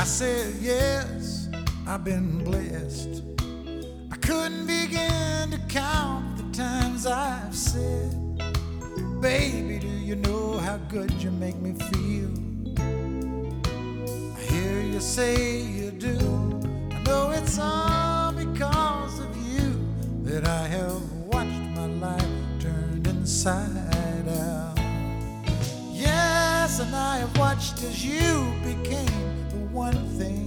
said yes, I've been blessed. I couldn't begin to count the times I've said, baby, do you know how good you make me feel? I hear you say you do. I know it's all because of you that I have watched my life turned inside out. Yes, and I have watched as you became the one thing